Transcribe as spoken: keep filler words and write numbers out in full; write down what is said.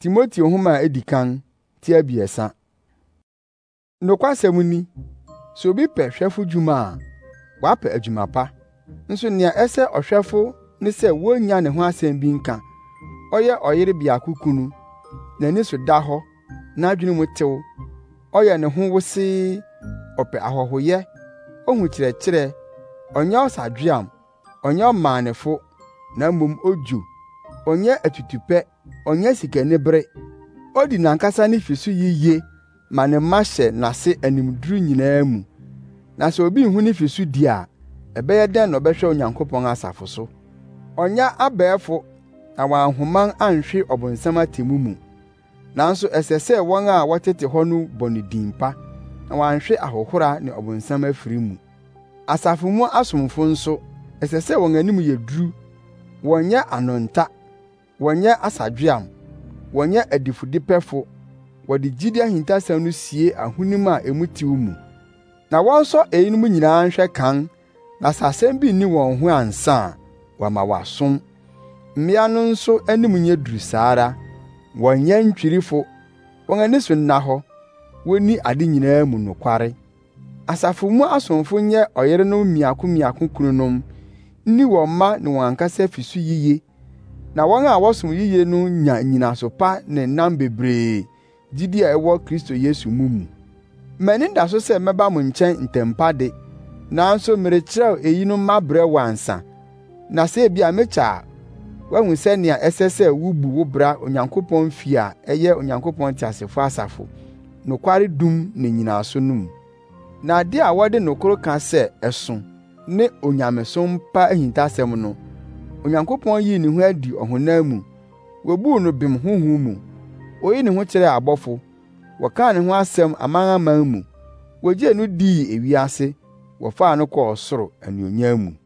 Timoteo nhoma a edi kan ti abiɛsa. Nokwasɛm ni, sɛ obi pɛ hwɛfo dwuma a, wapɛ adwuma pa. Nso nea ɛsɛ ɔhwɛfo ne sɛ wonnya ne ho asɛm bi nka. Ɔyɛ ɔyere biako kunu, n'ani so da hɔ, n'adwene mu tew, ɔyɛ ne ho wosee, ɔpɛ ahɔhoyɛ, ohu kyerɛkyerɛ, ɔnyɛ ɔsadweam, ɔnyɛ ɔmaanefo, na mmom odwo, ɔnyɛ atutupɛ, ɔnyɛ sikanibere, odi n'ankasa ne fi so yiye ma ne mma hyɛ n'ase animduru nyinaa mu. Na sɛ obi nhu ne fi so di a, ɛbɛyɛ dɛn na ɔbɛhwɛ Onyankopɔn asafo so? Ɔnyɛ abɛɛfo na wanhoman anhwe ɔbonsam atemmu mu. Nanso ɛsɛ sɛ wɔn a wɔtete hɔ no bɔ ne din pa, na wɔanhwe ahohora ne ɔbonsam afiri mu. Asafo mu asomfo nso, ɛsɛ sɛ wɔn anim yɛ duru, wɔnyɛ anonta, wɔnyɛ asadweam, wɔnyɛ adifudepɛfo, wɔde gyidi ahintasɛm no sie ahonim a emu tew mu. Na wɔnsɔ eyinom nyinaa nhwɛ kan, na sɛ asɛm bi nni wɔn ho ansa a, wɔama wɔasom. Mmea no nso anim nyɛ duru saa ara, wɔnyɛ ntwirifo, wɔn ani so nna hɔ, wonni ade nyinaa mu nokware. Asafo mu asomfo nyɛ ɔyerenom miako miako kununom, nni wɔn mma ne wɔn ankasa fi so yiye. Na wɔn a wɔsom yiye no nya nnyinaso pa ne nam bebree, gyidi a ɛwɔ Kristo Yesu mu mu. M'ani da so sɛ mɛba mo nkyɛn ntɛm pa de, nanso merekyerɛw eyinom mabrɛ wo ansa. Na sɛ ebia mekyɛ a, woahu sɛnea ɛsɛ sɛ wubu wo bra Onyankopɔn fi a ɛyɛ Onyankopɔn teasefo asafo, nokware dum ne nnyinaso no mu. Na ade a wɔde nokoro ka sɛ ɛso ne onyamesom pa ahintasɛm no, Onyankopɔn yii ne ho adi ɔhonam mu, wobuu no bem honhom mu, oyii ne ho kyerɛɛ abɔfo, wɔkaa ne ho asɛm amanaman mu, wogyee no dii ewiase, wɔfaa no kɔɔ ɔsoro anuonyam mu.